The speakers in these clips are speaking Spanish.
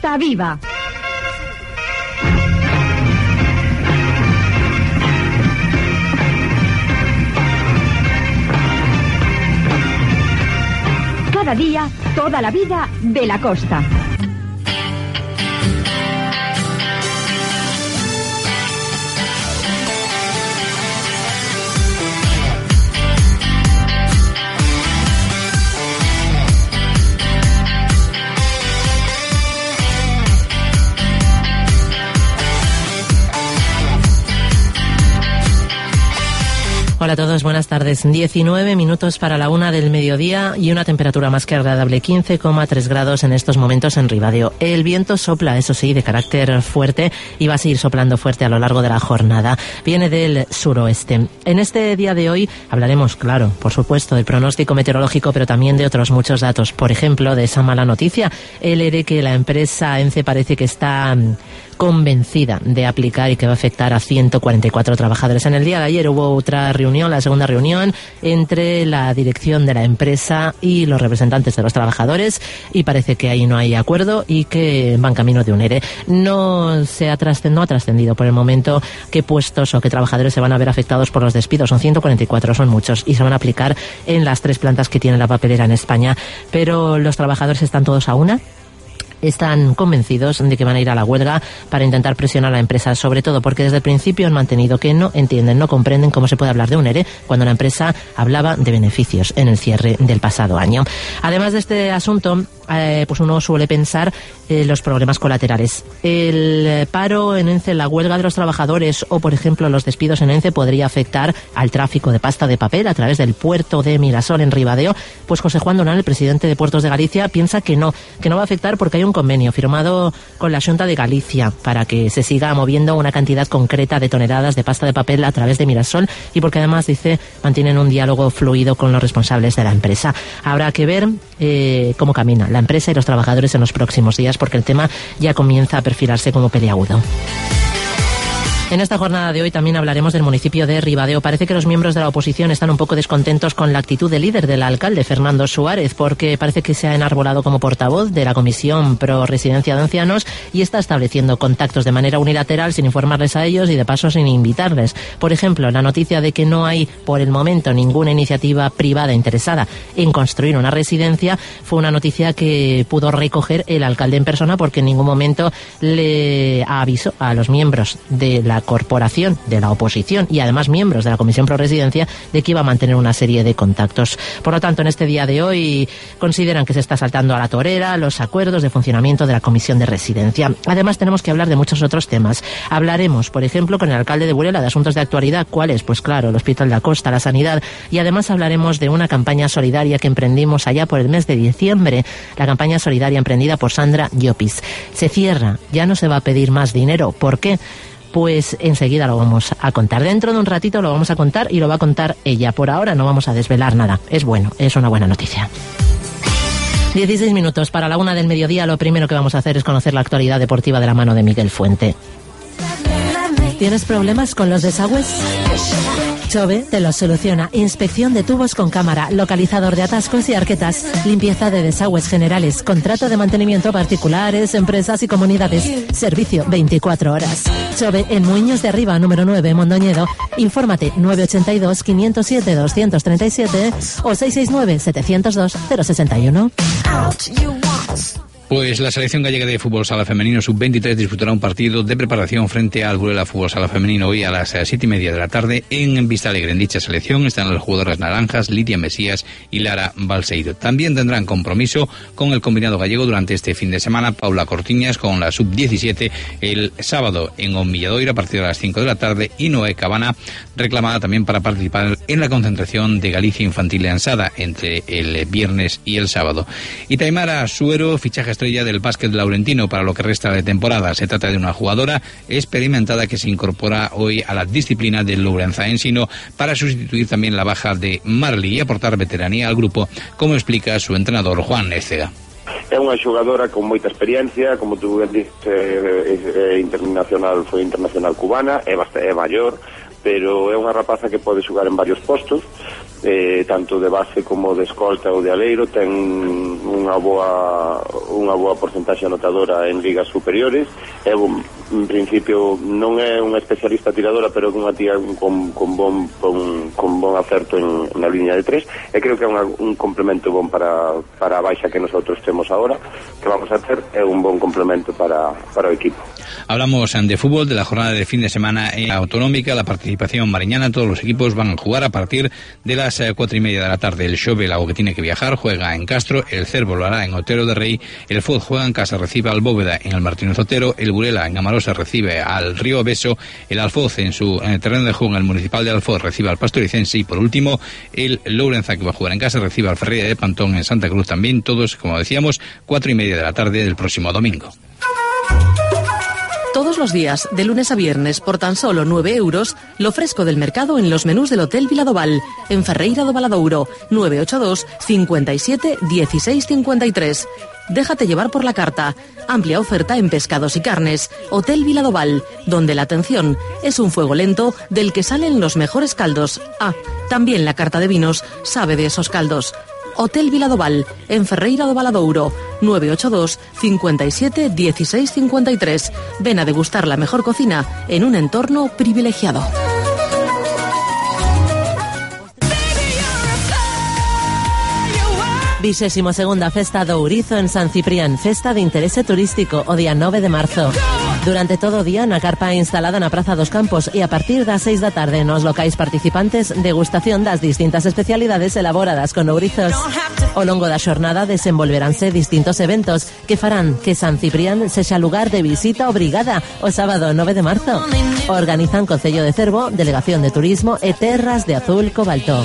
Costa Viva. Cada día, toda la vida de la costa. Hola a todos, buenas tardes. 19 minutos para la 1 del mediodía y una temperatura más que agradable, 15,3 grados en estos momentos en Ribadeo. El viento sopla, eso sí, de carácter fuerte y va a seguir soplando fuerte a lo largo de la jornada. Viene del suroeste. En este día de hoy hablaremos, claro, por supuesto, del pronóstico meteorológico, pero también de otros muchos datos. Por ejemplo, de esa mala noticia, el ERE que la empresa ENCE parece que está convencida de aplicar y que va a afectar a 144 trabajadores. En el día de ayer hubo otra reunión, la segunda reunión, entre la dirección de la empresa y los representantes de los trabajadores, y parece que ahí no hay acuerdo y que van camino de un ERE. No ha trascendido por el momento qué puestos o qué trabajadores se van a ver afectados por los despidos. Son 144, son muchos, y se van a aplicar en las 3 plantas que tiene la papelera en España. Pero los trabajadores están todos a una. Están convencidos de que van a ir a la huelga para intentar presionar a la empresa, sobre todo porque desde el principio han mantenido que no entienden, no comprenden cómo se puede hablar de un ERE cuando la empresa hablaba de beneficios en el cierre del pasado año. Además de este asunto, pues uno suele pensar los problemas colaterales. El paro en ENCE, la huelga de los trabajadores o, por ejemplo, los despidos en ENCE podría afectar al tráfico de pasta de papel a través del puerto de Mirasol en Ribadeo. Pues José Juan Donal, el presidente de Puertos de Galicia, piensa que no va a afectar porque hay un convenio firmado con la Xunta de Galicia para que se siga moviendo una cantidad concreta de toneladas de pasta de papel a través de Mirasol, y porque además, dice, mantienen un diálogo fluido con los responsables de la empresa. Habrá que ver cómo camina la empresa y los trabajadores en los próximos días, porque el tema ya comienza a perfilarse como peliagudo. En esta jornada de hoy también hablaremos del municipio de Ribadeo. Parece que los miembros de la oposición están un poco descontentos con la actitud del líder del alcalde, Fernando Suárez, porque parece que se ha enarbolado como portavoz de la Comisión Pro Residencia de Ancianos y está estableciendo contactos de manera unilateral sin informarles a ellos y de paso sin invitarles. Por ejemplo, la noticia de que no hay por el momento ninguna iniciativa privada interesada en construir una residencia fue una noticia que pudo recoger el alcalde en persona, porque en ningún momento le avisó a los miembros de la corporación, de la oposición y además miembros de la Comisión Pro Residencia de que iba a mantener una serie de contactos. Por lo tanto, en este día de hoy consideran que se está saltando a la torera los acuerdos de funcionamiento de la Comisión de Residencia. Además, tenemos que hablar de muchos otros temas. Hablaremos, por ejemplo, con el alcalde de Burela de asuntos de actualidad. ¿Cuáles? Pues claro, el Hospital de la Costa, la sanidad, y además hablaremos de una campaña solidaria que emprendimos allá por el mes de diciembre, la campaña solidaria emprendida por Sandra Llopis. Se cierra, ya no se va a pedir más dinero. ¿Por qué? Pues enseguida lo vamos a contar. Dentro de un ratito lo vamos a contar y lo va a contar ella. Por ahora no vamos a desvelar nada. Es bueno, es una buena noticia. 16 minutos para la 1 del mediodía. Lo primero que vamos a hacer es conocer la actualidad deportiva de la mano de Miguel Fuente. ¿Tienes problemas con los desagües? Chove te lo soluciona. Inspección de tubos con cámara, localizador de atascos y arquetas, limpieza de desagües generales, contrato de mantenimiento particulares, empresas y comunidades. Servicio 24 horas. Chove en Muiños de Arriba, número 9, Mondoñedo. Infórmate 982 507 237 o 669 702 061. Pues la selección gallega de fútbol sala femenino sub-23 disputará un partido de preparación frente al Burela Fútbol Sala Femenino hoy a las 7:30 de la tarde en Vistalegre. En dicha selección están las jugadoras naranjas Lidia Mesías y Lara Balseiro. También tendrán compromiso con el combinado gallego durante este fin de semana Paula Cortiñas con la sub-17 el sábado en Omilladoiro a partir de las 5 de la tarde, y Noé Cabana reclamada también para participar en la concentración de Galicia Infantil de Ansada entre el viernes y el sábado. Y Taimara Suero, fichaje estrella del básquet laurentino para lo que resta de temporada. Se trata de una jugadora experimentada que se incorpora hoy a la disciplina del Lourençaensino para sustituir también la baja de Marley y aportar veteranía al grupo, como explica su entrenador Juan Nécega. É unha xogadora con moita experiencia, como tú dices, foi internacional cubana, é maior, pero é unha rapaza que pode xogar en varios postos, tanto de base como de escolta ou de aleiro, ten unha boa porcentaxe anotadora en ligas superiores. En principio non é unha especialista tiradora, pero é unha tía con bon acerto na línea de 3, e creo que é un complemento bon para a baixa que nosotros temos agora, que vamos a ter, é un bon complemento para o equipo. Hablamos de fútbol, de la jornada de fin de semana autonómica, la participación mariñana. Todos los equipos van a jugar a partir de las 4:30 de la tarde. El Xove, que tiene que viajar, juega en Castro. El Cervo lo hará en Otero de Rey. El Foz juega en casa, recibe al Bóveda en el Martínez Otero. El Burela en Amarosa recibe al Río Beso. El Alfoz en el terreno de juego en el Municipal de Alfoz recibe al Pastoricense. Y por último, el Lourenza, que va a jugar en casa, recibe al Ferreira de Pantón en Santa Cruz también. Todos, como decíamos, 4:30 de la tarde del próximo domingo. Todos los días, de lunes a viernes, por tan solo 9 euros, lo fresco del mercado en los menús del Hotel Viladoval, en Ferreira do Valadouro, 982 57 16 53. Déjate llevar por la carta. Amplia oferta en pescados y carnes. Hotel Viladoval, donde la atención es un fuego lento del que salen los mejores caldos. Ah, también la carta de vinos sabe de esos caldos. Hotel Viladoval, en Ferreira do Valadouro, 982 57 16 53. Ven a degustar la mejor cocina en un entorno privilegiado. Vigésimo segunda Festa do Ourizo en San Ciprián, festa de interese turístico, o día 9 de marzo. Durante todo o día na carpa instalada na Praza dos Campos e a partir das 6 da tarde nos locais participantes, degustación das distintas especialidades elaboradas con ourizos. Ao longo da xornada desenvolveranse distintos eventos que farán que San Ciprián sexa lugar de visita obrigada o sábado 9 de marzo. Organizan Concello de Cervo, Delegación de Turismo e Terras de Azul Cobalto.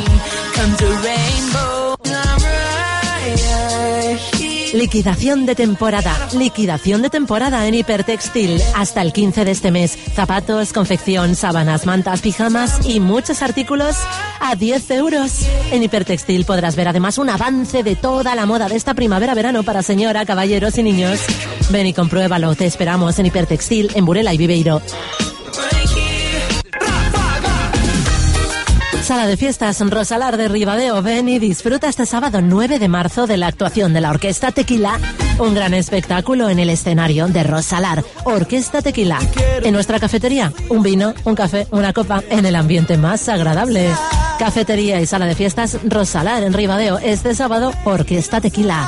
Liquidación de temporada en Hipertextil. Hasta el 15 de este mes. Zapatos, confección, sábanas, mantas, pijamas y muchos artículos a 10 euros. En Hipertextil podrás ver además un avance de toda la moda de esta primavera-verano para señora, caballeros y niños. Ven y compruébalo. Te esperamos en Hipertextil, en Burela y Viveiro. Sala de fiestas Rosalar de Ribadeo. Ven y disfruta este sábado 9 de marzo de la actuación de la Orquesta Tequila. Un gran espectáculo en el escenario de Rosalar. Orquesta Tequila. En nuestra cafetería, un vino, un café, una copa en el ambiente más agradable. Cafetería y sala de fiestas Rosalar en Ribadeo. Este sábado, Orquesta Tequila.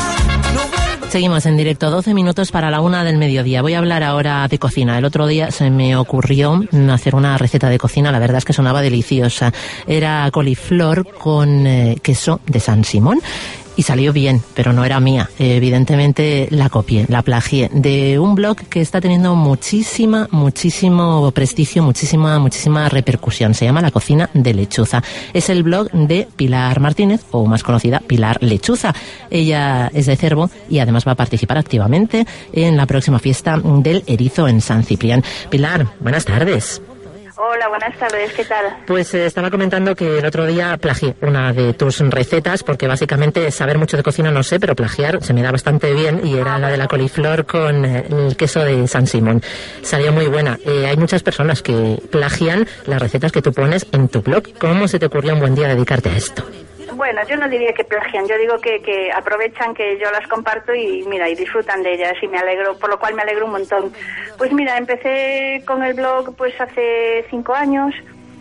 Seguimos en directo, 12 minutos para la 1 del mediodía. Voy a hablar ahora de cocina. El otro día se me ocurrió hacer una receta de cocina, la verdad es que sonaba deliciosa. Era coliflor con queso de San Simón. Y salió bien, pero no era mía. Evidentemente la copié, la plagié de un blog que está teniendo muchísimo prestigio, muchísima repercusión. Se llama La Cocina de Lechuza. Es el blog de Pilar Martínez, o más conocida, Pilar Lechuza. Ella es de Cervo y además va a participar activamente en la próxima fiesta del erizo en San Ciprián. Pilar, buenas tardes. Hola, buenas tardes, ¿qué tal? Pues estaba comentando que el otro día plagié una de tus recetas, porque básicamente saber mucho de cocina no sé, pero plagiar se me da bastante bien, y era la de la coliflor con el queso de San Simón. Salió muy buena. Hay muchas personas que plagian las recetas que tú pones en tu blog. ¿Cómo se te ocurrió un buen día dedicarte a esto? Bueno, yo no diría que plagian, yo digo que aprovechan que yo las comparto y mira, y disfrutan de ellas, y me alegro, por lo cual me alegro un montón. Pues mira, empecé con el blog pues hace 5 años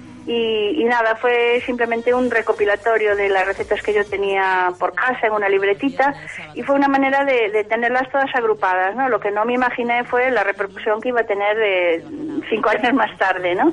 y nada, fue simplemente un recopilatorio de las recetas que yo tenía por casa en una libretita, y fue una manera de tenerlas todas agrupadas, ¿no? Lo que no me imaginé fue la repercusión que iba a tener 5 años más tarde, ¿no?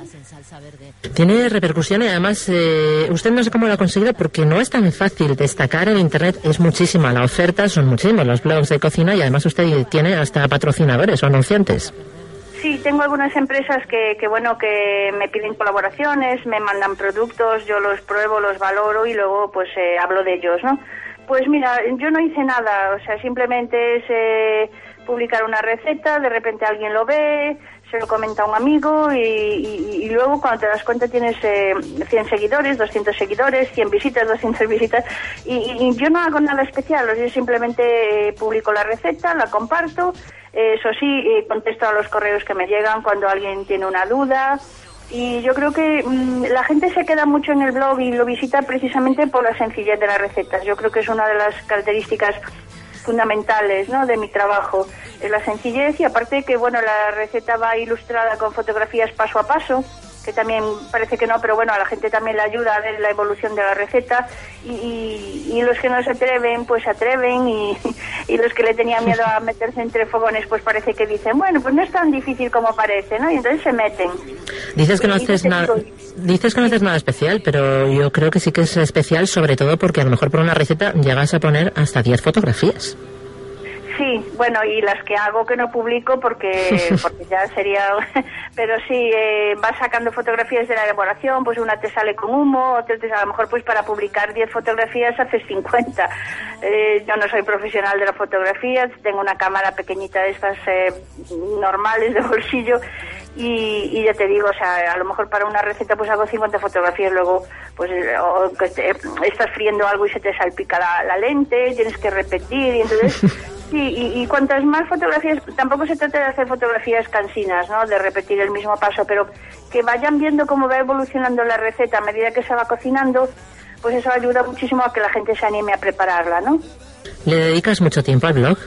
Tiene repercusión y además usted no sé cómo lo ha conseguido, porque no es tan fácil destacar en internet, es muchísima la oferta, son muchísimos los blogs de cocina, y además usted tiene hasta patrocinadores o anunciantes. Sí, tengo algunas empresas que me piden colaboraciones, me mandan productos, yo los pruebo, los valoro y luego pues hablo de ellos, ¿no? Pues mira, yo no hice nada, o sea, simplemente es publicar una receta, de repente alguien lo ve, se lo comenta a un amigo y luego cuando te das cuenta tienes 100 seguidores, 200 seguidores, 100 visitas, 200 visitas y yo no hago nada especial, yo simplemente publico la receta, la comparto, eso sí, contesto a los correos que me llegan cuando alguien tiene una duda Y yo creo que la gente se queda mucho en el blog y lo visita precisamente por la sencillez de las recetas. Yo creo que es una de las características fundamentales, ¿no?, de mi trabajo, la sencillez, y aparte que, bueno, la receta va ilustrada con fotografías paso a paso, que también parece que no, pero bueno, a la gente también le ayuda a ver la evolución de la receta, y los que no se atreven, pues se atreven, y los que le tenían miedo a meterse entre fogones, pues parece que dicen, bueno, pues no es tan difícil como parece, ¿no? Y entonces se meten. Dices que no haces nada especial, pero yo creo que sí que es especial, sobre todo porque a lo mejor por una receta llegas a poner hasta 10 fotografías. Sí, bueno, y las que hago que no publico porque ya sería... Pero sí, vas sacando fotografías de la elaboración, pues una te sale con humo, otra a lo mejor pues para publicar 10 fotografías haces 50. Yo no soy profesional de la fotografía, tengo una cámara pequeñita de estas normales de bolsillo, y ya te digo, o sea, a lo mejor para una receta pues hago 50 fotografías, luego pues estás friendo algo y se te salpica la lente, tienes que repetir, y entonces... Sí, y cuantas más fotografías, tampoco se trata de hacer fotografías cansinas, ¿no?, de repetir el mismo paso, pero que vayan viendo cómo va evolucionando la receta a medida que se va cocinando, pues eso ayuda muchísimo a que la gente se anime a prepararla, ¿no? ¿Le dedicas mucho tiempo al blog?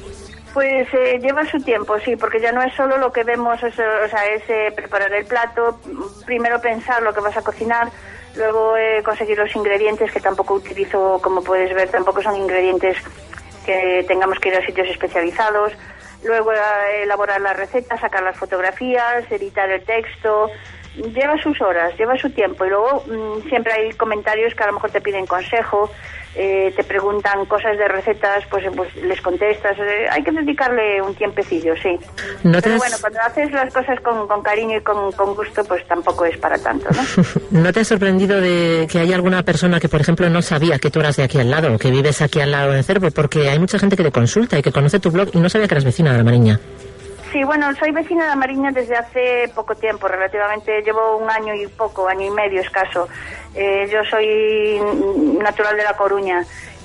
Pues lleva su tiempo, sí, porque ya no es solo lo que vemos, es preparar el plato, primero pensar lo que vas a cocinar, luego conseguir los ingredientes, que tampoco utilizo, como puedes ver, tampoco son ingredientes que tengamos que ir a sitios especializados, luego elaborar la receta, sacar las fotografías, editar el texto, lleva sus horas, lleva su tiempo, y luego siempre hay comentarios que a lo mejor te piden consejo, te preguntan cosas de recetas, pues les contestas, hay que dedicarle un tiempecillo, sí. Pero bueno, cuando haces las cosas con cariño y con gusto, pues tampoco es para tanto, ¿no? ¿No te has sorprendido de que haya alguna persona que, por ejemplo, no sabía que tú eras de aquí al lado, o que vives aquí al lado de Cervo? Porque hay mucha gente que te consulta y que conoce tu blog y no sabía que eras vecina de La Mariña. Sí, bueno, soy vecina de La Mariña desde hace poco tiempo, relativamente, llevo un año y medio escaso. Yo soy natural de La Coruña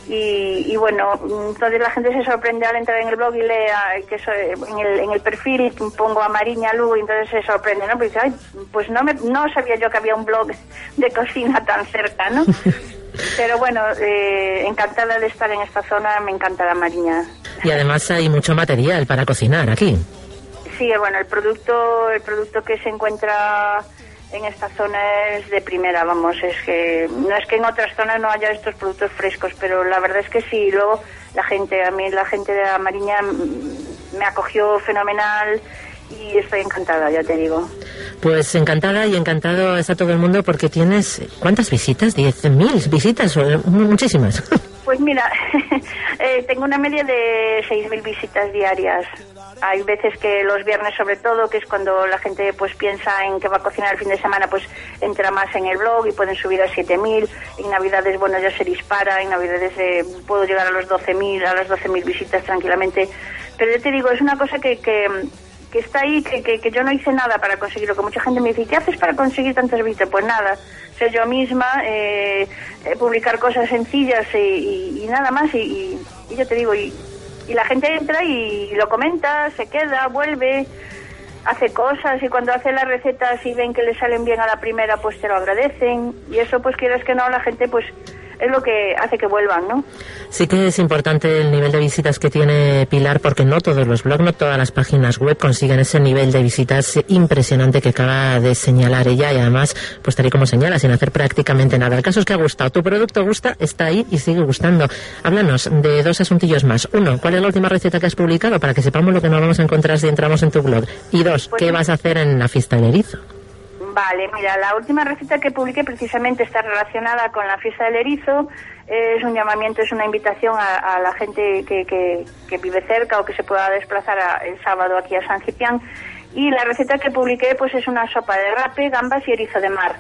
y bueno, entonces la gente se sorprende al entrar en el blog y lee que en el perfil pongo a Mariña Lugo, y entonces se sorprende, ¿no? Pues dice, ay, pues no sabía yo que había un blog de cocina tan cerca, ¿no? Pero bueno, encantada de estar en esta zona, me encanta La Mariña. Y además hay mucho material para cocinar aquí. Sí, bueno, el producto que se encuentra en esta zona es de primera, vamos, es que no es que en otras zonas no haya estos productos frescos, pero la verdad es que sí. Luego la gente de La Mariña me acogió fenomenal y estoy encantada, ya te digo. Pues encantada y encantado está todo el mundo, porque tienes, ¿cuántas visitas? 10.000 visitas, muchísimas. Pues mira, tengo una media de 6.000 visitas diarias. Hay veces que los viernes, sobre todo, que es cuando la gente pues piensa en que va a cocinar el fin de semana, pues entra más en el blog y pueden subir a 7.000. En Navidades, bueno, ya se dispara. En Navidades puedo llegar a las 12.000 visitas tranquilamente. Pero yo te digo, es una cosa que está ahí, que yo no hice nada para conseguirlo. Que mucha gente me dice, ¿qué haces para conseguir tantas visitas? Pues nada, soy yo misma, publicar cosas sencillas y nada más. Y yo te digo, y la gente entra y lo comenta, se queda, vuelve, hace cosas, y cuando hace las recetas y ven que le salen bien a la primera, pues te lo agradecen, y eso, pues quieras que no, la gente pues es lo que hace que vuelvan, ¿no? Sí que es importante el nivel de visitas que tiene Pilar, porque no todos los blogs, no todas las páginas web consiguen ese nivel de visitas impresionante que acaba de señalar ella, y además, pues tal y como señala, sin hacer prácticamente nada. El caso es que ha gustado, tu producto gusta, está ahí y sigue gustando. Háblanos de dos asuntillos más. Uno, ¿cuál es la última receta que has publicado para que sepamos lo que nos vamos a encontrar si entramos en tu blog? Y dos, ¿qué vas a hacer en la fiesta del erizo? Vale, mira, la última receta que publiqué precisamente está relacionada con la fiesta del erizo. Es un llamamiento, es una invitación a la gente que vive cerca o que se pueda desplazar el sábado aquí a San Ciprián. Y la receta que publiqué pues es una sopa de rape, gambas y erizo de mar.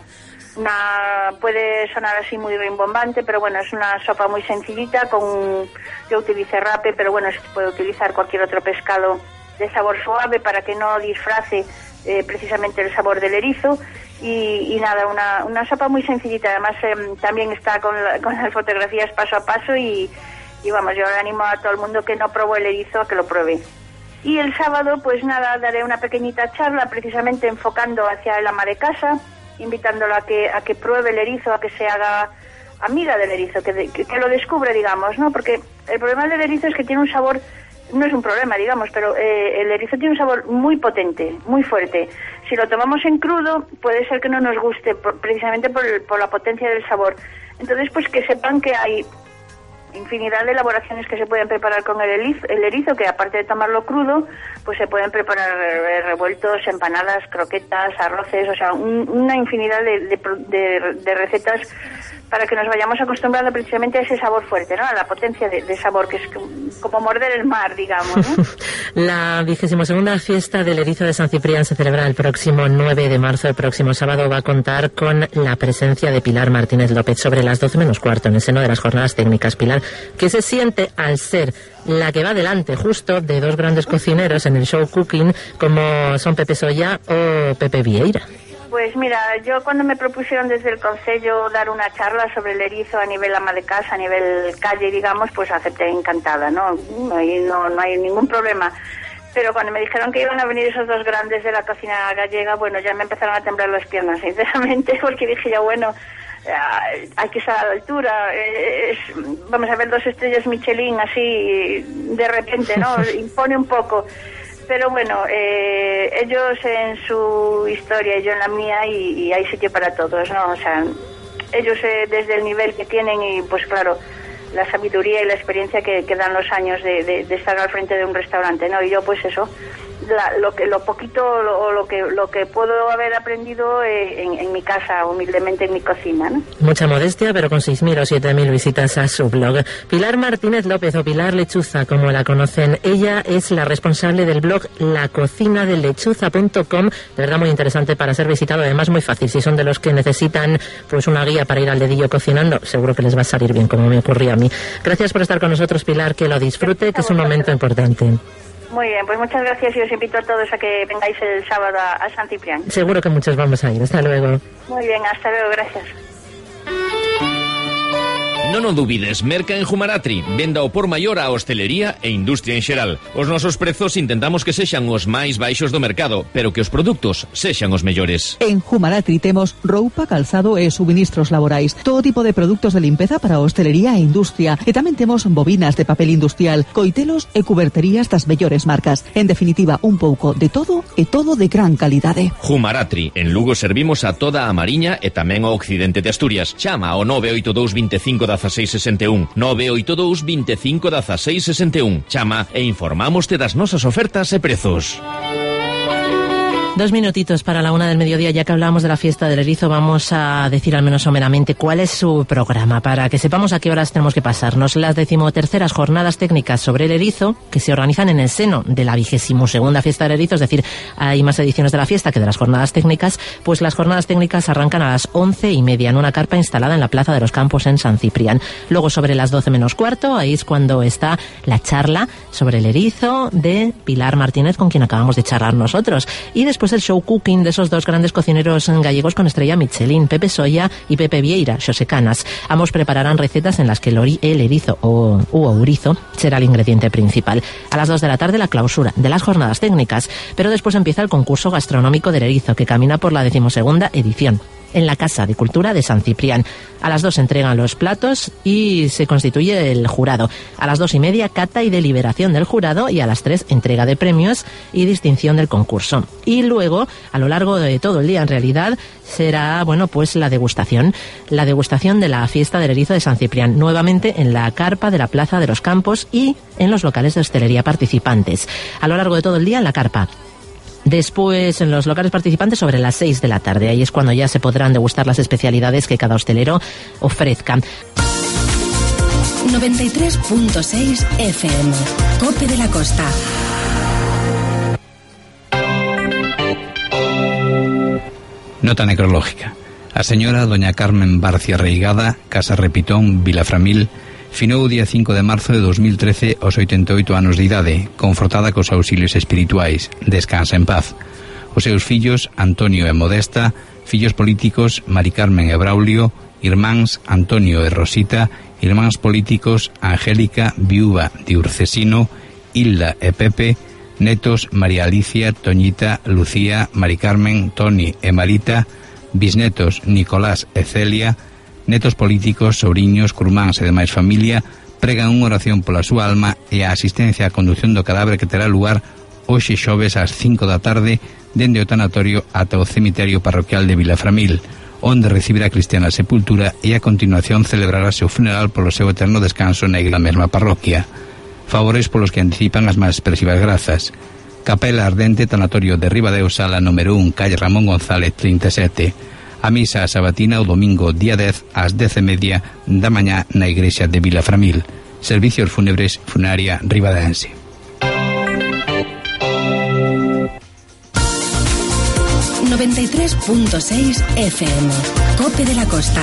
Puede sonar así muy rimbombante, pero bueno, es una sopa muy sencillita. Yo utilicé rape, pero bueno, se puede utilizar cualquier otro pescado de sabor suave para que no disfrace precisamente el sabor del erizo, y nada, una sopa muy sencillita. Además también está con las fotografías paso a paso, y vamos, yo le animo a todo el mundo que no probó el erizo a que lo pruebe. Y el sábado, pues nada, daré una pequeñita charla precisamente enfocando hacia el ama de casa, invitándolo a que pruebe el erizo, a que se haga amiga del erizo, que lo descubre, digamos, ¿no? Porque el problema del erizo es que tiene un sabor, no es un problema, digamos, pero el erizo tiene un sabor muy potente, muy fuerte. Si lo tomamos en crudo, puede ser que no nos guste, precisamente por la potencia del sabor. Entonces, pues que sepan que hay infinidad de elaboraciones que se pueden preparar con el erizo, que aparte de tomarlo crudo, pues se pueden preparar revueltos, empanadas, croquetas, arroces, o sea, una infinidad de recetas para que nos vayamos acostumbrando precisamente a ese sabor fuerte, ¿no? A la potencia de sabor, que es como morder el mar, digamos, ¿no? La 22ª fiesta del erizo de San Ciprián se celebra el próximo 9 de marzo. El próximo sábado va a contar con la presencia de Pilar Martínez López sobre las 12 menos cuarto en el seno de las jornadas técnicas. Pilar, ¿qué se siente al ser la que va delante justo de dos grandes cocineros en el show cooking como son Pepe Solla o Pepe Vieira? Pues mira, yo cuando me propusieron desde el Concello dar una charla sobre el erizo a nivel ama de casa, a nivel calle, digamos, pues acepté encantada, ¿no? Ahí no hay ningún problema. Pero cuando me dijeron que iban a venir esos dos grandes de la cocina gallega, bueno, ya me empezaron a temblar las piernas, sinceramente, porque dije ya, bueno, hay que estar a la altura. Vamos a ver 2 estrellas Michelin así de repente, ¿no? Impone un poco. Pero bueno, ellos en su historia y yo en la mía, y hay sitio para todos, ¿no? O sea, ellos desde el nivel que tienen y pues claro, la sabiduría y la experiencia que dan los años de estar al frente de un restaurante, ¿no? Y yo pues eso, lo poquito o lo que puedo haber aprendido en mi casa, humildemente en mi cocina, ¿no? Mucha modestia, pero con 6.000 o 7.000 visitas a su blog. Pilar Martínez López, o Pilar Lechuza, como la conocen. Ella es la responsable del blog lacocinadellechuza.com, de verdad muy interesante para ser visitado, además muy fácil. Si son de los que necesitan pues una guía para ir al dedillo cocinando, seguro que les va a salir bien, como me ocurrió a mí. Gracias por estar con nosotros, Pilar, que lo disfrute, que es un momento importante. Muy bien, pues muchas gracias y os invito a todos a que vengáis el sábado a San Ciprián. Seguro que muchos vamos a ir. Hasta luego. Muy bien, hasta luego, gracias. Non o dubides, merca en Humaratri, venda ao por maior a hostelería e industria en xeral. Os nosos prezos intentamos que sexan os máis baixos do mercado, pero que os produtos sexan os mellores. En Humaratri temos roupa, calzado e suministros laborais, todo tipo de produtos de limpeza para hostelería e industria, e tamén temos bobinas de papel industrial, coitelos e cuberterías das mellores marcas. En definitiva, un pouco de todo e todo de gran calidade. Humaratri, en Lugo servimos a toda a Mariña e tamén ao occidente de Asturias. Chama ao 982 25 1661, 982 25 1661. Chama e informámoste das nosas ofertas e prezos. 2 minutitos para la 1 del mediodía. Ya que hablamos de la fiesta del erizo, vamos a decir al menos someramente cuál es su programa, para que sepamos a qué horas tenemos que pasarnos. Las 13ª jornadas técnicas sobre el erizo, que se organizan en el seno de la 22ª fiesta del erizo, es decir, hay más ediciones de la fiesta que de las jornadas técnicas. Pues las jornadas técnicas arrancan a las 11:30 en una carpa instalada en la Plaza de los Campos en San Ciprián. Luego, sobre las 12 menos cuarto, ahí es cuando está la charla sobre el erizo de Pilar Martínez, con quien acabamos de charlar nosotros. Y después el show cooking de esos dos grandes cocineros gallegos con estrella Michelin, Pepe Solla y Pepe Vieira, Xosé Canas. Ambos prepararán recetas en las que el erizo o ourizo será el ingrediente principal. A las 2 de la tarde la clausura de las jornadas técnicas, pero después empieza el concurso gastronómico del erizo, que camina por la 12ª edición en la Casa de Cultura de San Ciprián. A las 2 se entregan los platos y se constituye el jurado. A las 2:30 cata y deliberación del jurado, y a las 3 entrega de premios y distinción del concurso. Y luego, a lo largo de todo el día, en realidad, será, bueno, pues la degustación de la fiesta del erizo de San Ciprián, nuevamente en la carpa de la Plaza de los Campos y en los locales de hostelería participantes. A lo largo de todo el día en la carpa. Después, en los locales participantes, sobre las 6 de la tarde. Ahí es cuando ya se podrán degustar las especialidades que cada hostelero ofrezca. 93.6 FM, Cope de la Costa. Nota necrológica. A señora doña Carmen Barcia Reigada, Casa Repitón, Vilaframil, finou o día 5 de marzo de 2013 aos 88 anos de idade, confortada cos auxilios espirituais. Descansa en paz. Os seus fillos, Antonio e Modesta, fillos políticos, Mari Carmen e Braulio, irmáns Antonio e Rosita, irmáns políticos, Angélica, viúva de Urcesino, Hilda e Pepe, Netos: María Alicia, Toñita, Lucía, Mari Carmen, Toni e Marita. Bisnetos: Nicolás e Celia. Netos políticos, sobriños, curmáns e demais familia pregan unha oración pola súa alma e a asistencia á conducción do cadáver que terá lugar hoxe xoves ás 5 da tarde dende o tanatorio ata o cemiterio parroquial de Vilaframil, onde recibirá cristiana sepultura e a continuación celebrarase o funeral polo seu eterno descanso na mesma parroquia. Favores polos que anticipan as máis expresivas grazas. Capela Ardente, tanatorio de Ribadeo, sala número 1, calle Ramón González 37. A misa sabatina o domingo día 10 ás 10:30 da mañá na igrexa de Vilaframil. Servicios fúnebres Funeraria Ribadense. ...93.6 FM... Cope de la Costa.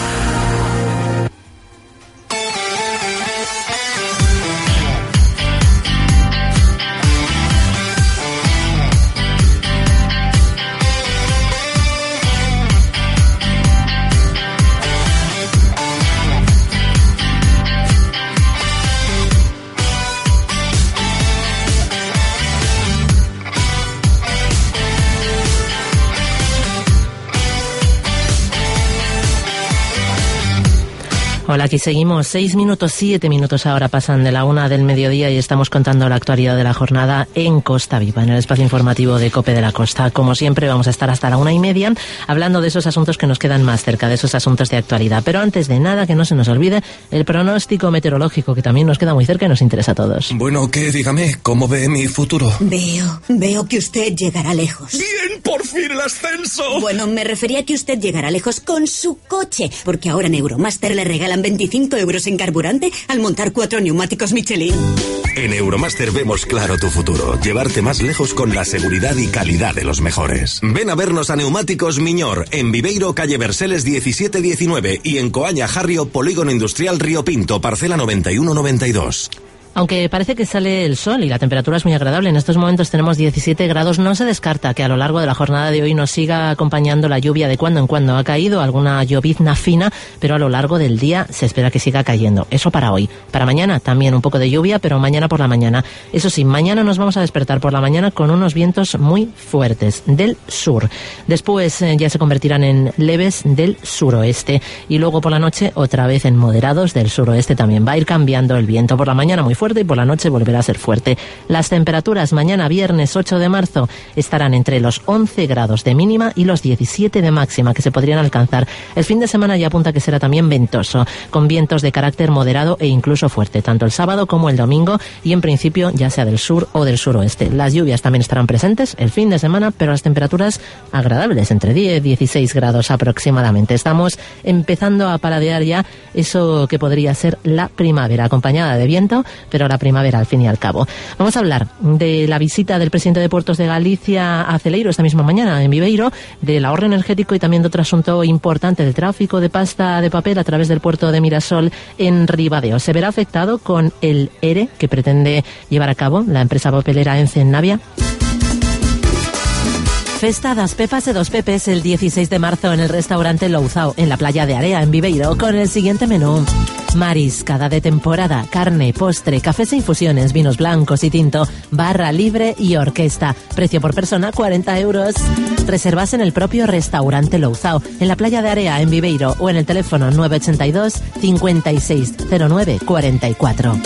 Hola, aquí seguimos. 7 minutos ahora pasan de la 1 del mediodía y estamos contando la actualidad de la jornada en Costa Viva, en el espacio informativo de Cope de la Costa. Como siempre, vamos a estar hasta la 1:30 hablando de esos asuntos que nos quedan más cerca, de esos asuntos de actualidad. Pero antes de nada, que no se nos olvide el pronóstico meteorológico, que también nos queda muy cerca y nos interesa a todos. Bueno, ¿qué? Dígame, ¿cómo ve mi futuro? Veo que usted llegará lejos. ¡Bien! ¡Por fin el ascenso! Bueno, me refería a que usted llegará lejos con su coche, porque ahora en Euromaster le regalan 25 euros en carburante al montar 4 neumáticos Michelin. En Euromaster vemos claro tu futuro. Llevarte más lejos con la seguridad y calidad de los mejores. Ven a vernos a Neumáticos Miñor, en Viveiro, calle Verseles 1719 y en Coaña Jarrio, Polígono Industrial Río Pinto, parcela 9192. Aunque parece que sale el sol y la temperatura es muy agradable, en estos momentos tenemos 17 grados, no se descarta que a lo largo de la jornada de hoy nos siga acompañando la lluvia de cuando en cuando. Ha caído alguna llovizna fina, pero a lo largo del día se espera que siga cayendo. Eso para hoy. Para mañana también un poco de lluvia, pero mañana por la mañana. Eso sí, mañana nos vamos a despertar por la mañana con unos vientos muy fuertes del sur. Después ya se convertirán en leves del suroeste y luego por la noche otra vez en moderados del suroeste también. Va a ir cambiando el viento. Por la mañana muy fuerte y por la noche volverá a ser fuerte. Las temperaturas mañana viernes 8 de marzo estarán entre los 11 grados de mínima y los 17 de máxima que se podrían alcanzar. El fin de semana ya apunta que será también ventoso, con vientos de carácter moderado e incluso fuerte, tanto el sábado como el domingo y en principio ya sea del sur o del suroeste. Las lluvias también estarán presentes el fin de semana, pero las temperaturas agradables, entre 10 y 16 grados aproximadamente. Estamos empezando a paladear ya eso que podría ser la primavera, acompañada de viento, pero la primavera al fin y al cabo. Vamos a hablar de la visita del presidente de Puertos de Galicia a Celeiro esta misma mañana en Viveiro, del ahorro energético y también de otro asunto importante, del tráfico de pasta de papel a través del puerto de Mirasol en Ribadeo. ¿Se verá afectado con el ERE que pretende llevar a cabo la empresa papelera Ence en Navia? Festa das Pepas e dos Pepes el 16 de marzo en el restaurante Louzao, en la playa de Area, en Viveiro, con el siguiente menú. Mariscada de temporada, carne, postre, cafés e infusiones, vinos blancos y tinto, barra libre y orquesta. Precio por persona 40 euros. Reservas en el propio restaurante Louzao, en la playa de Area, en Viveiro, o en el teléfono 982 5609 44.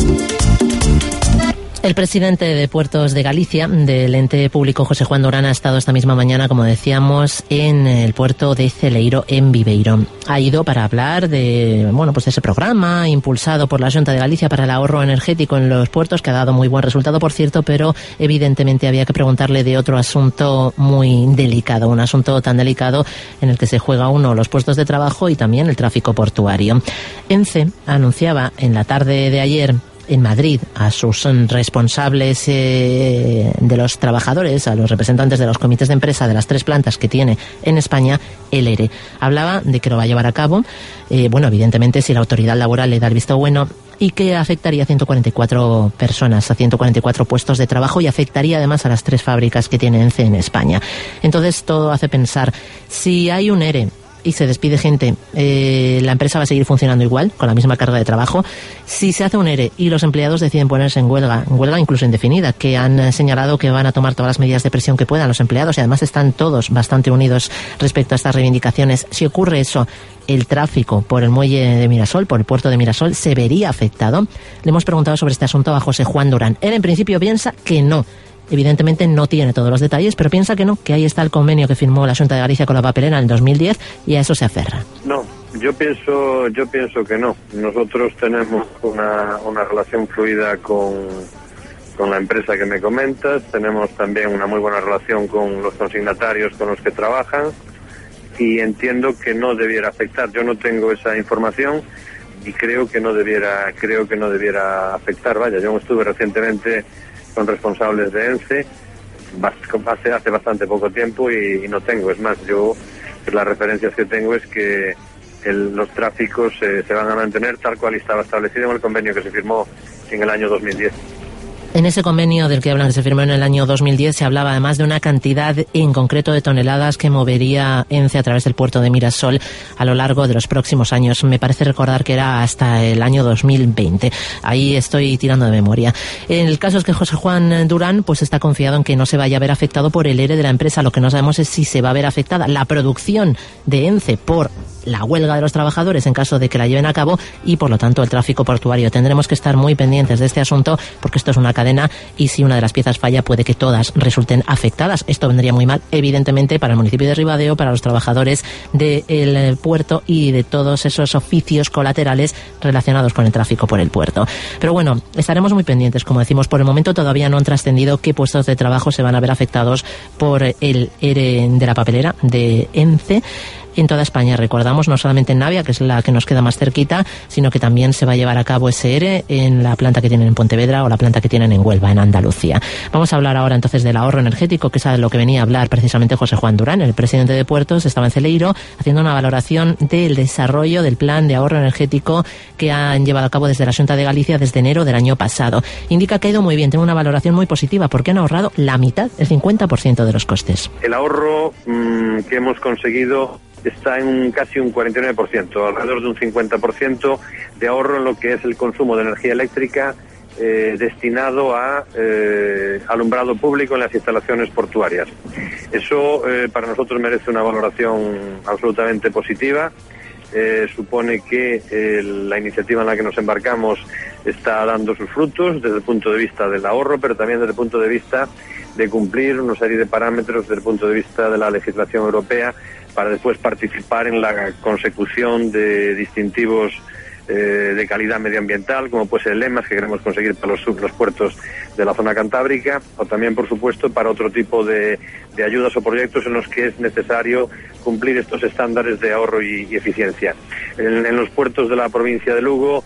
El presidente de Puertos de Galicia, del ente público José Juan Durán, ha estado esta misma mañana, como decíamos, en el puerto de Celeiro, en Viveiro. Ha ido para hablar de, pues ese programa impulsado por la Xunta de Galicia para el ahorro energético en los puertos, que ha dado muy buen resultado, por cierto, pero evidentemente había que preguntarle de otro asunto muy delicado, un asunto tan delicado en el que se juega uno los puestos de trabajo y también el tráfico portuario. ENCE anunciaba en la tarde de ayer en Madrid a sus responsables de los trabajadores, a los representantes de los comités de empresa de las 3 plantas que tiene en España el ERE. Hablaba de que lo va a llevar a cabo, evidentemente si la autoridad laboral le da el visto bueno, y que afectaría a 144 personas, a 144 puestos de trabajo, y afectaría además a las 3 fábricas que tiene ENCE en España. Entonces todo hace pensar, si hay un ERE y se despide gente, la empresa va a seguir funcionando igual, con la misma carga de trabajo. Si se hace un ERE y los empleados deciden ponerse en huelga incluso indefinida, que han señalado que van a tomar todas las medidas de presión que puedan los empleados, y además están todos bastante unidos respecto a estas reivindicaciones. Si ocurre eso, el tráfico por el muelle de Mirasol, por el puerto de Mirasol, se vería afectado. Le hemos preguntado sobre este asunto a José Juan Durán. Él en principio piensa que no. Evidentemente no tiene todos los detalles, pero piensa que no, que ahí está el convenio que firmó la Xunta de Galicia con la papelera en el 2010 y a eso se aferra. No, yo pienso que no. Nosotros tenemos una relación fluida con la empresa que me comentas, tenemos también una muy buena relación con los consignatarios con los que trabajan y entiendo que no debiera afectar. Yo no tengo esa información y creo que no debiera afectar. Vaya, yo estuve recientemente con responsables de ENCE hace bastante poco tiempo y no tengo. Es más, yo las referencias que tengo es que los tráficos se van a mantener tal cual estaba establecido en el convenio que se firmó en el año 2010. En ese convenio del que hablan, que se firmó en el año 2010, se hablaba además de una cantidad en concreto de toneladas que movería ENCE a través del puerto de Mirasol a lo largo de los próximos años. Me parece recordar que era hasta el año 2020. Ahí estoy tirando de memoria. El caso es que José Juan Durán pues está confiado en que no se vaya a ver afectado por el ERE de la empresa. Lo que no sabemos es si se va a ver afectada la producción de ENCE por la huelga de los trabajadores en caso de que la lleven a cabo y por lo tanto el tráfico portuario. Tendremos que estar muy pendientes de este asunto porque esto es una cadena y si una de las piezas falla puede que todas resulten afectadas. Esto vendría muy mal evidentemente para el municipio de Ribadeo, para los trabajadores del puerto y de todos esos oficios colaterales relacionados con el tráfico por el puerto. Pero bueno, estaremos muy pendientes, como decimos. Por el momento todavía no han trascendido qué puestos de trabajo se van a ver afectados por el ERE de la papelera de ENCE. En toda España, recordamos, no solamente en Navia, que es la que nos queda más cerquita, sino que también se va a llevar a cabo ese ERE en la planta que tienen en Pontevedra o la planta que tienen en Huelva, en Andalucía. Vamos a hablar ahora entonces del ahorro energético, que es a lo que venía a hablar precisamente José Juan Durán. El presidente de Puertos estaba en Celeiro haciendo una valoración del desarrollo del plan de ahorro energético que han llevado a cabo desde la Xunta de Galicia desde enero del año pasado. Indica que ha ido muy bien, tiene una valoración muy positiva porque han ahorrado la mitad, el 50% de los costes. El ahorro que hemos conseguido está en casi un 49%, alrededor de un 50% de ahorro en lo que es el consumo de energía eléctrica destinado a alumbrado público en las instalaciones portuarias. Eso para nosotros merece una valoración absolutamente positiva. Supone que la iniciativa en la que nos embarcamos está dando sus frutos desde el punto de vista del ahorro, pero también desde el punto de vista de cumplir una serie de parámetros desde el punto de vista de la legislación europea para después participar en la consecución de distintivos de calidad medioambiental, como puede ser el EMAS que queremos conseguir para los puertos de la zona cantábrica, o también, por supuesto, para otro tipo de ayudas o proyectos en los que es necesario cumplir estos estándares de ahorro y eficiencia. En los puertos de la provincia de Lugo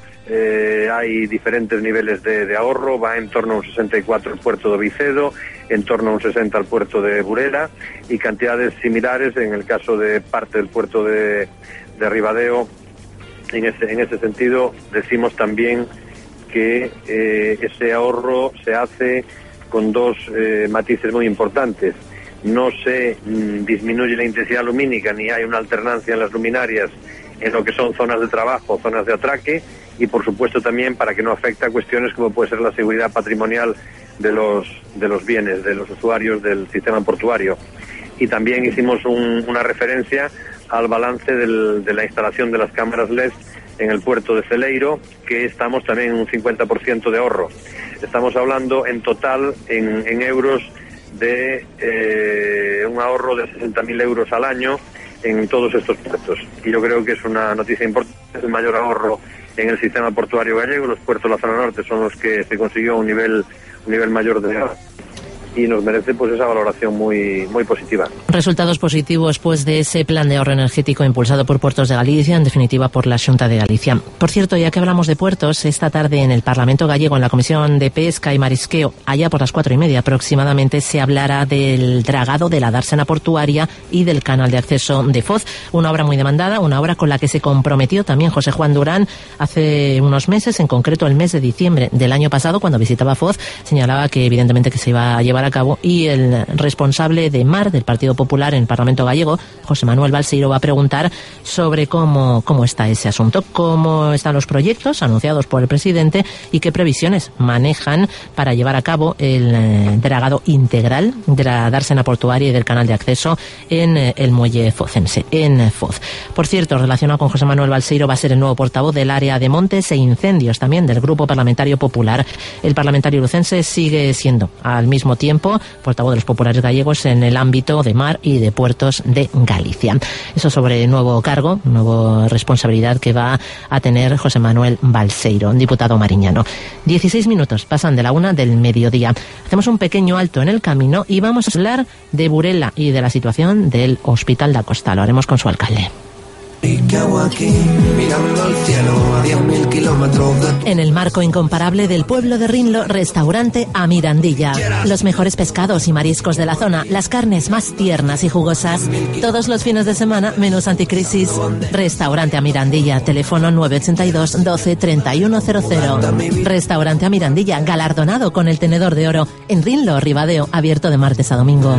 hay diferentes niveles de ahorro, va en torno a un 64 el puerto de Ovicedo, en torno a un 60 el puerto de Burela y cantidades similares en el caso de parte del puerto de Ribadeo. En ese sentido decimos también que ese ahorro se hace con dos matices muy importantes. No se disminuye la intensidad lumínica ni hay una alternancia en las luminarias en lo que son zonas de trabajo, zonas de atraque y por supuesto también para que no afecte a cuestiones como puede ser la seguridad patrimonial de los bienes, de los usuarios del sistema portuario. Y también hicimos una referencia al balance de la instalación de las cámaras LED en el puerto de Celeiro, que estamos también en un 50% de ahorro. Estamos hablando en total en euros de un ahorro de 60.000 euros al año en todos estos puertos. Y yo creo que es una noticia importante, es el mayor ahorro en el sistema portuario gallego. Los puertos de la zona norte son los que se consiguió un nivel mayor de ahorro. Y nos merece pues esa valoración muy positiva. Resultados positivos pues de ese plan de ahorro energético impulsado por Puertos de Galicia, en definitiva por la Xunta de Galicia. Por cierto, ya que hablamos de puertos, esta tarde en el Parlamento gallego, en la Comisión de Pesca y Marisqueo, allá por las 4:30 aproximadamente, se hablará del dragado de la dársena portuaria y del canal de acceso de Foz, una obra muy demandada, una obra con la que se comprometió también José Juan Durán hace unos meses, en concreto el mes de diciembre del año pasado, cuando visitaba Foz, señalaba que evidentemente que se iba a llevar a cabo, y el responsable de Mar del Partido Popular en el Parlamento gallego, José Manuel Balseiro, va a preguntar sobre cómo está ese asunto, cómo están los proyectos anunciados por el presidente y qué previsiones manejan para llevar a cabo el dragado integral de la dársena portuaria y del canal de acceso en el muelle focense, en Foz. Por cierto, relacionado con José Manuel Balseiro, va a ser el nuevo portavoz del área de montes e incendios también del Grupo Parlamentario Popular. El parlamentario lucense sigue siendo al mismo tiempo portavoz de los populares gallegos en el ámbito de mar y de puertos de Galicia. Eso sobre el nuevo cargo, nueva responsabilidad que va a tener José Manuel Balseiro, diputado mariñano. 16 minutos pasan de la 1 del mediodía. Hacemos un pequeño alto en el camino y vamos a hablar de Burela y de la situación del Hospital da Costa. Lo haremos con su alcalde. En el marco incomparable del pueblo de Rinlo, restaurante A Mirandilla. Los mejores pescados y mariscos de la zona, las carnes más tiernas y jugosas. Todos los fines de semana, menús anticrisis. Restaurante A Mirandilla, teléfono 982 12 3100. Restaurante A Mirandilla, galardonado con el Tenedor de Oro. En Rinlo, Ribadeo, abierto de martes a domingo.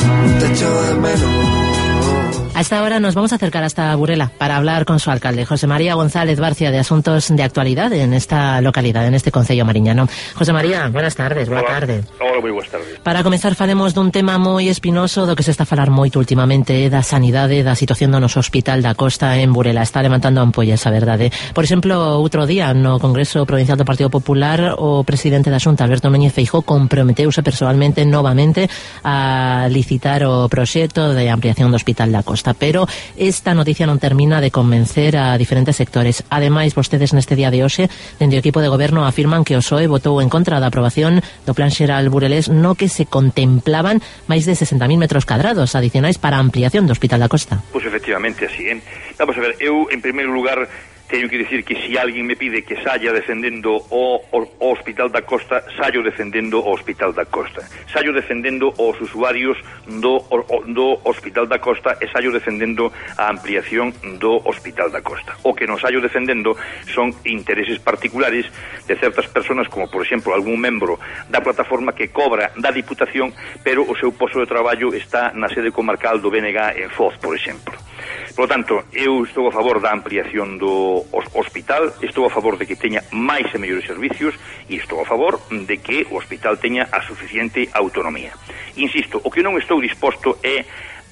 A esta hora nos vamos a acercar hasta Burela para hablar con su alcalde, José María González Barcia, de asuntos de actualidad en esta localidad, en este concello mariñano. José María, buenas tardes, boa tarde. Hola, moi boas tardes. Para comezar, falemos dun tema moi espinoso do que se está a falar moito últimamente, da sanidade, da situación do noso Hospital da Costa en Burela. Está levantando ampollas, a verdade. Por exemplo, outro día, no Congreso Provincial do Partido Popular, o presidente da Xunta, Alberto Núñez Feijóo, comprometeuse personalmente, novamente, a licitar o proxecto de ampliación do Hospital da Costa. Pero esta noticia non termina de convencer a diferentes sectores. Ademais, vostedes neste día de hoxe, dende o equipo de goberno, afirman que o PSOE votou en contra da aprobación do Plan Xeral burelés, no que se contemplaban máis de 60.000 metros cadrados adicionais para a ampliación do Hospital da Costa. Pois efectivamente así, Vamos a ver, eu, en primeiro lugar, teño que dicir que se alguén me pide que saia defendendo o Hospital da Costa, saio defendendo o Hospital da Costa. Saio defendendo os usuarios do Hospital da Costa e saio defendendo a ampliación do Hospital da Costa. O que non saio defendendo son intereses particulares de certas personas, como por exemplo algún membro da plataforma que cobra da Diputación, pero o seu posto de traballo está na sede comarcal do BNG en Foz, por exemplo. Por lo tanto, eu estou a favor da ampliación do hospital, estou a favor de que teña máis e mellores servicios e estou a favor de que o hospital teña a suficiente autonomía. Insisto, o que non estou disposto é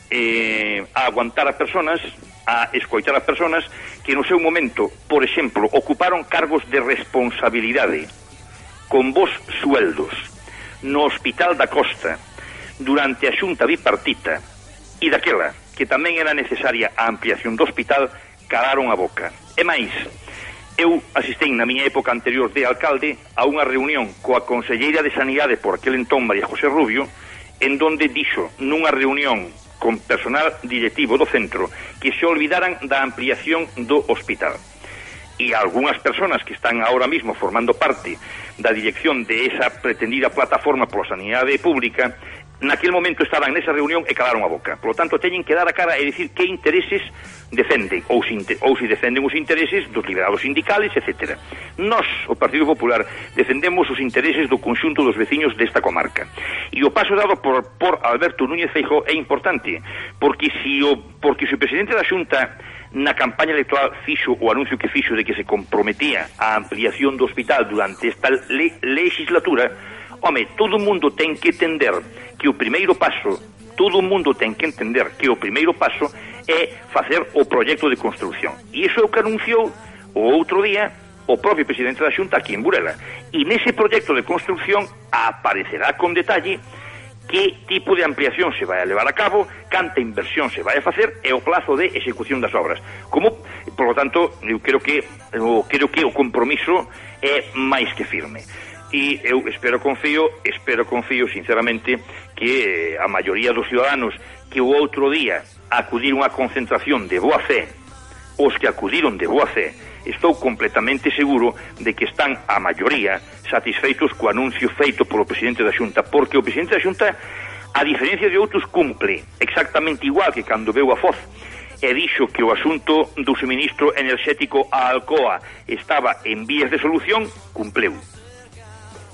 a aguantar a personas, a escoitar a personas que no seu momento, por exemplo, ocuparon cargos de responsabilidade con bons sueldos no Hospital da Costa durante a Xunta bipartita e daquela que tamén era necesaria a ampliación do hospital, calaron a boca. E máis, eu asistei na miña época anterior de alcalde a unha reunión coa conselleira de Sanidade por aquel entón, María José Rubio, en donde dixo nunha reunión con personal directivo do centro que se olvidaran da ampliación do hospital. E algunhas personas que están ahora mismo formando parte da dirección de esa pretendida plataforma pola sanidade pública, naquele momento estaban nesa reunión e calaron a boca. Por lo tanto, teñen que dar a cara e dicir que intereses defenden, ou se defenden os intereses dos liberados sindicales, etc. Nós, o Partido Popular, defendemos os intereses do conxunto dos veciños desta comarca. E o paso dado por Alberto Núñez Feijóo é importante, porque se o presidente da Xunta na campaña electoral fixo o anuncio que fixo de que se comprometía a ampliación do hospital durante esta legislatura, home, todo o mundo ten que entender que o primeiro paso, é facer o proxecto de construcción. E iso é o que anunciou o outro día o propio presidente da Xunta aquí en Burela. E nese proxecto de construcción aparecerá con detalle que tipo de ampliación se vai a levar a cabo, canta inversión se vai a facer e o plazo de execución das obras. Por lo tanto, eu creo que o compromiso é máis que firme. E eu espero confío sinceramente que a maioría dos ciudadanos que o outro día acudiron á concentración de boa fe, os que acudiron de boa fe, estou completamente seguro de que están a maioría satisfeitos co anuncio feito polo presidente da Xunta, porque o presidente da Xunta, a diferencia de outros, cumple exactamente igual que cando veu a Foz e dixo que o asunto do suministro enerxético a Alcoa estaba en vías de solución, cumpleu.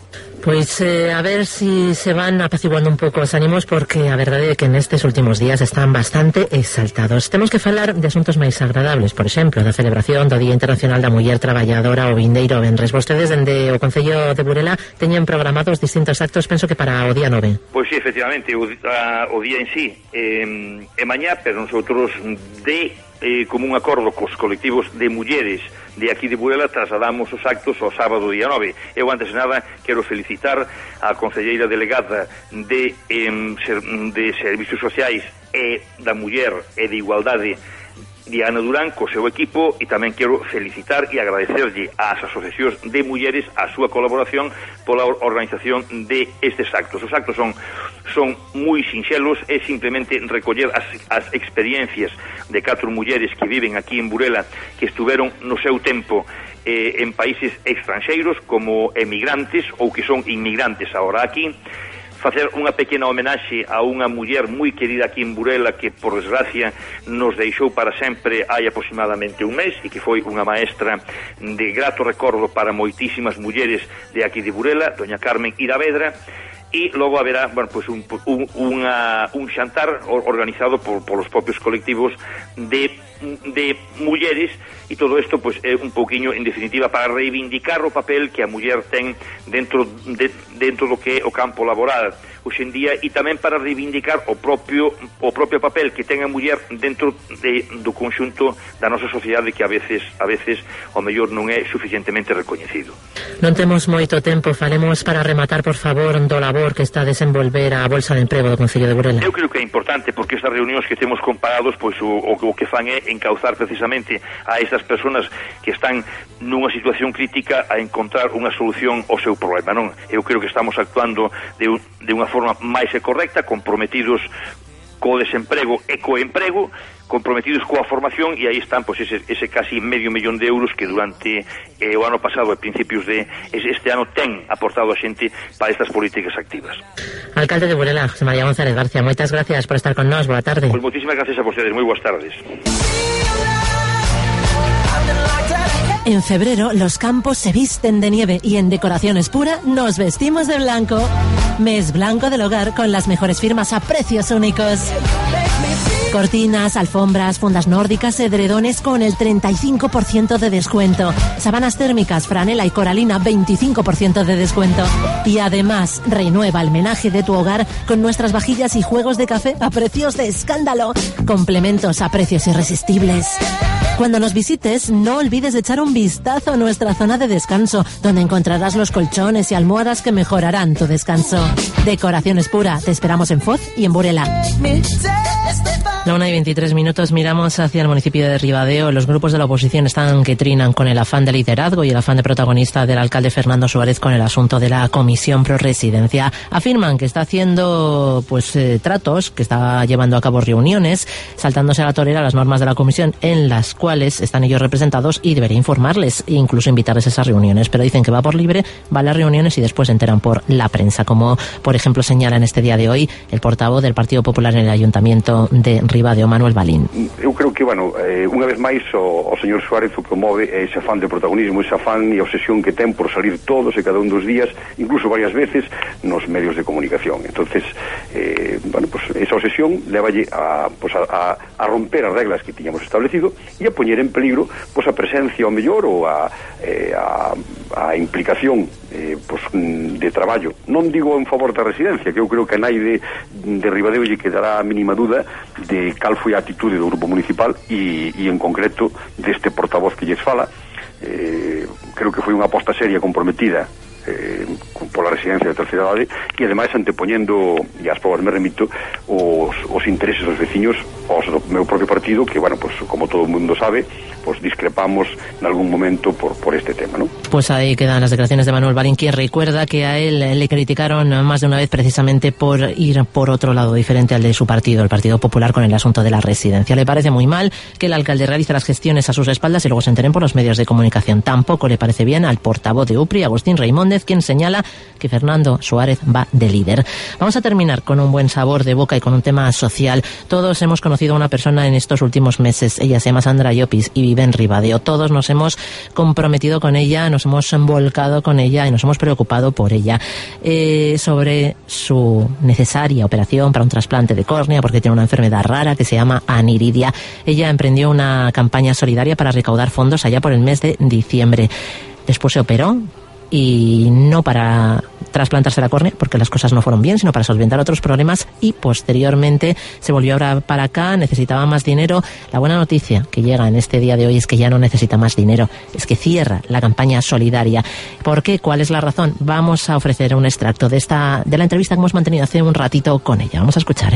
Pois a ver si se van apaciguando un pouco os ánimos, porque a verdade é que nestes últimos días están bastante exaltados. Temos que falar de asuntos máis agradables, por exemplo, da celebración do Día Internacional da Muller Traballadora o vindeiro venres. Vostedes dende o Concello de Burela teñen programados distintos actos, penso que para o día 9. Pois sí, efectivamente, o día en sí é mañá, pero nosotros como un acordo cos colectivos de mulleres de aquí de Burela trasladamos os actos ao sábado día 9. Eu antes de nada quero felicitar a concelleira delegada de Servicios Sociais e da Muller e de Igualdade, Diana Durán, co seu equipo, e tamén quero felicitar e agradecerlle ás asociacións de mulleres a súa colaboración pola organización de estes actos. Os actos son moi sinxelos, é simplemente recoller as experiencias de 4 mulleres que viven aquí en Burela, que estuveron no seu tempo en países estranxeiros como emigrantes ou que son inmigrantes agora aquí, facer unha pequena homenaxe a unha muller moi querida aquí en Burela que, por desgracia, nos deixou para sempre hai aproximadamente un mes e que foi unha maestra de grato recordo para moitísimas mulleres de aquí de Burela, doña Carmen Iravedra. E logo haberá, bueno, pues un xantar organizado por los propios colectivos de mulleres, e todo isto pues é un pouquiño, en definitiva, para reivindicar o papel que a muller ten dentro do que é o campo laboral hoxe en día, e tamén para reivindicar o propio papel que ten a muller dentro do conxunto da nosa sociedade, que a veces ao mellor non é suficientemente recoñecido. Non temos moito tempo, falemos para rematar, por favor, do labor que está a desenvolver a Bolsa de Emprego do Concello de Burela. Eu creo que é importante, porque estas reunións que temos comparados, pois o que fan é encauzar precisamente a estas persoas que están nunha situación crítica a encontrar unha solución ao seu problema, non? Eu creo que estamos actuando de unha forma máis correcta, comprometidos co desemprego e co emprego, comprometidos coa formación, e aí están pois ese casi medio millón de euros que durante o ano pasado e principios de este ano ten aportado a xente para estas políticas activas. Alcalde de Burela, José María González García, moitas gracias por estar con nós, boa tarde. Pois moitísimas gracias a vostedes, moi boas tardes. En febrero los campos se visten de nieve y en Decoraciones Pura nos vestimos de blanco. Mes blanco del hogar con las mejores firmas a precios únicos. Cortinas, alfombras, fundas nórdicas, edredones con el 35% de descuento. Sábanas térmicas, franela y coralina, 25% de descuento. Y además, renueva el menaje de tu hogar con nuestras vajillas y juegos de café a precios de escándalo. Complementos a precios irresistibles. Cuando nos visites, no olvides echar un vistazo a nuestra zona de descanso, donde encontrarás los colchones y almohadas que mejorarán tu descanso. Decoraciones Pura, te esperamos en Foz y en Burela. La 1:23, miramos hacia el municipio de Ribadeo. Los grupos de la oposición están que trinan con el afán de liderazgo y el afán de protagonista del alcalde Fernando Suárez con el asunto de la Comisión Pro Residencia. Afirman que está haciendo tratos, que está llevando a cabo reuniones, saltándose a la torera las normas de la comisión en las cuales están ellos representados, y debería informarles e incluso invitarles a esas reuniones. Pero dicen que va por libre, va a las reuniones y después se enteran por la prensa, como por ejemplo señala en este día de hoy el portavoz del Partido Popular en el Ayuntamiento de Ribadeo, Manuel Balín. Eu creo que, unha vez máis o señor Suárez o promove ese afán de protagonismo, ese afán e obsesión que ten por salir todos e cada un dos días, incluso varias veces, nos medios de comunicación. Entonces, esa obsesión levalle a romper as reglas que tiñamos establecido e a poñer en peligro a presencia ao mellor ou a implicación de traballo. Non digo en favor da residencia, que eu creo que a nai de Ribadeo lle quedará a mínima duda de cal foi a atitude do grupo municipal e en concreto deste portavoz que lles fala. Creo que foi unha aposta seria, comprometida pola residencia de terceira idade, e ademais antepoñendo, e ás probas me remito, os intereses dos veciños aos do meu propio partido, que, como todo o mundo sabe, discrepamos en algún momento por este tema, ¿no? Pues ahí quedan las declaraciones de Manuel Balín, quien recuerda que a él le criticaron más de una vez precisamente por ir por otro lado diferente al de su partido, el Partido Popular, con el asunto de la residencia. Le parece muy mal que el alcalde realice las gestiones a sus espaldas y luego se enteren por los medios de comunicación. Tampoco le parece bien al portavoz de UPRI, Agustín Reimóndez, quien señala que Fernando Suárez va de líder. Vamos a terminar con un buen sabor de boca y con un tema social. Todos hemos conocido a una persona en estos últimos meses. Ella se llama Sandra Llopis y vive vive en Ribadeo. Todos nos hemos comprometido con ella, nos hemos volcado con ella y nos hemos preocupado por ella. Sobre su necesaria operación para un trasplante de córnea, porque tiene una enfermedad rara que se llama aniridia. Ella emprendió una campaña solidaria para recaudar fondos allá por el mes de diciembre. Después se operó, y no para trasplantarse la córnea, porque las cosas no fueron bien, sino para solventar otros problemas, y posteriormente se volvió ahora para acá, necesitaba más dinero. La buena noticia que llega en este día de hoy es que ya no necesita más dinero, es que cierra la campaña solidaria. ¿Por qué? ¿Cuál es la razón? Vamos a ofrecer un extracto de la entrevista que hemos mantenido hace un ratito con ella. Vamos a escuchar,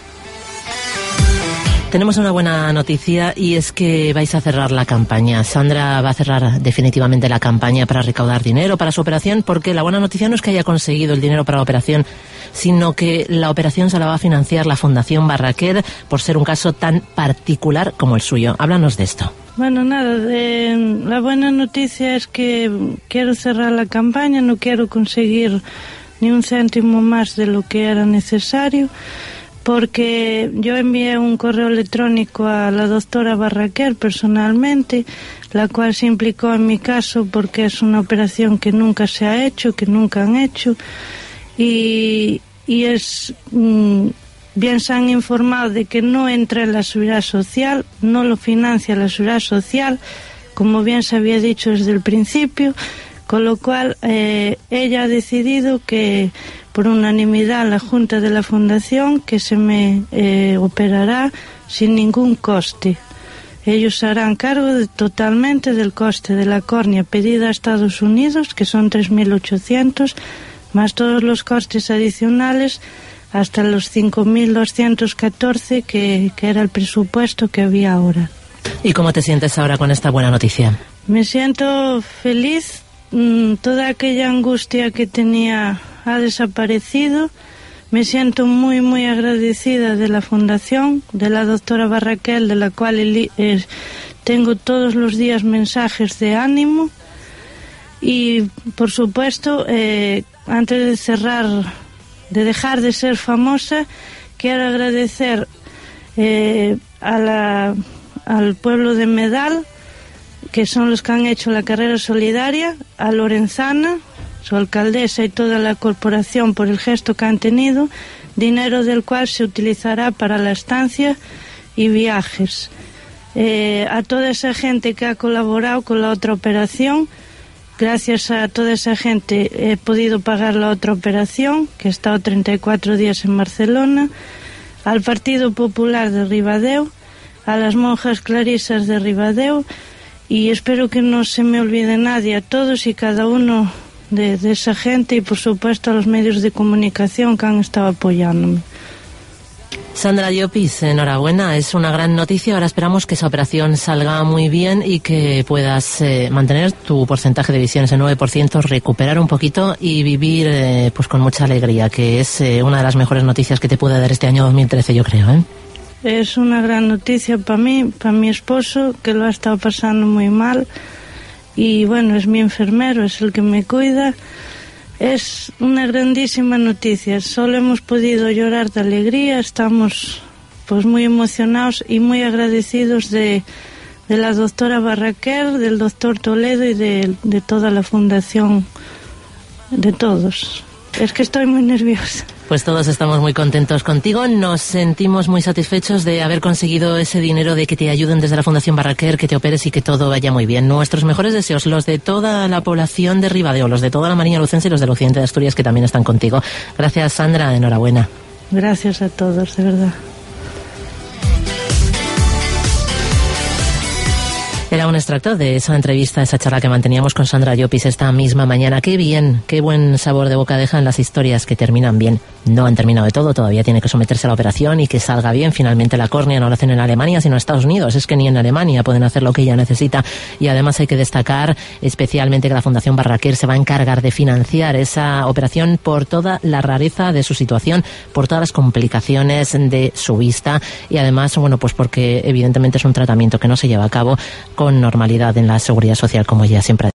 Tenemos una buena noticia, y es que vais a cerrar la campaña. Sandra va a cerrar definitivamente la campaña para recaudar dinero para su operación, porque la buena noticia no es que haya conseguido el dinero para la operación, sino que la operación se la va a financiar la Fundación Barraquer, por ser un caso tan particular como el suyo. Háblanos de esto. Bueno, nada, la buena noticia es que quiero cerrar la campaña, no quiero conseguir ni un céntimo más de lo que era necesario, porque yo envié un correo electrónico a la doctora Barraquer personalmente, la cual se implicó en mi caso porque es una operación que nunca se ha hecho, que nunca han hecho, y es bien se han informado de que no entra en la seguridad social, no lo financia la seguridad social, como bien se había dicho desde el principio, con lo cual ella ha decidido que por unanimidad la Junta de la Fundación que se me operará sin ningún coste. Ellos se harán cargo totalmente del coste de la córnea pedida a Estados Unidos, que son 3.800, más todos los costes adicionales hasta los 5.214 que era el presupuesto que había ahora. ¿Y cómo te sientes ahora con esta buena noticia? Me siento feliz. Toda aquella angustia que tenía ha desaparecido. Me siento muy, muy agradecida de la Fundación, de la doctora Barraquer, de la cual tengo todos los días mensajes de ánimo. Y, por supuesto, antes de cerrar, de dejar de ser famosa, quiero agradecer al pueblo de Medal, que son los que han hecho la carrera solidaria, a Lorenzana, su alcaldesa, y toda la corporación por el gesto que han tenido, dinero del cual se utilizará para la estancia y viajes. A toda esa gente que ha colaborado con la otra operación, gracias a toda esa gente he podido pagar la otra operación, que he estado 34 días en Barcelona, al Partido Popular de Ribadeo, a las monjas clarisas de Ribadeo, y espero que no se me olvide nadie, a todos y cada uno de esa gente, y por supuesto a los medios de comunicación que han estado apoyándome. Sandra Llopis, enhorabuena, es una gran noticia. Ahora esperamos que esa operación salga muy bien y que puedas mantener tu porcentaje de visión, ese 9%, recuperar un poquito y vivir pues con mucha alegría, que es una de las mejores noticias que te puede dar este año 2013, yo creo, Es una gran noticia para mí, para mi esposo, que lo ha estado pasando muy mal, y bueno, es mi enfermero, es el que me cuida. Es una grandísima noticia, solo hemos podido llorar de alegría, estamos pues muy emocionados y muy agradecidos de la doctora Barraquer, del doctor Toledo y de toda la fundación, de todos. Es que estoy muy nerviosa. Pues todos estamos muy contentos contigo, nos sentimos muy satisfechos de haber conseguido ese dinero, de que te ayuden desde la Fundación Barraquer, que te operes y que todo vaya muy bien. Nuestros mejores deseos, los de toda la población de Ribadeo, los de toda la Mariña Lucense y los del occidente de Asturias, que también están contigo. Gracias, Sandra, enhorabuena. Gracias a todos, de verdad. Era un extracto de esa entrevista, esa charla que manteníamos con Sandra Llopis esta misma mañana. Qué bien, qué buen sabor de boca dejan las historias que terminan bien. No han terminado de todo, todavía tiene que someterse a la operación y que salga bien. Finalmente la córnea no la hacen en Alemania, sino en Estados Unidos. Es que ni en Alemania pueden hacer lo que ella necesita. Y además hay que destacar especialmente que la Fundación Barraquer se va a encargar de financiar esa operación por toda la rareza de su situación, por todas las complicaciones de su vista, y además, bueno, pues porque evidentemente es un tratamiento que no se lleva a cabo con normalidad en la seguridad social, como ella siempre ha dicho.